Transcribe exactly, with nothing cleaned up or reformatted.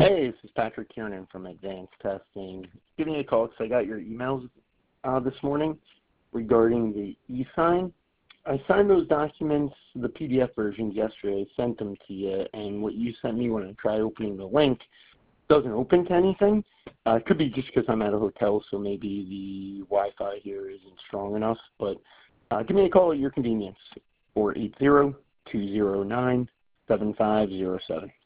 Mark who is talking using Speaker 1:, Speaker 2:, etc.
Speaker 1: Hey, this is Patrick Kiernan from Advanced Testing. Giving you a call because I got your emails uh, this morning regarding the e-sign. I signed those documents, the P D F versions yesterday, sent them to you, and what you sent me when I try opening the link doesn't open to anything. Uh, it could be just because I'm at a hotel, so maybe the Wi-Fi here isn't strong enough, but uh, give me a call at your convenience, four eight zero, two zero nine, seven five zero seven.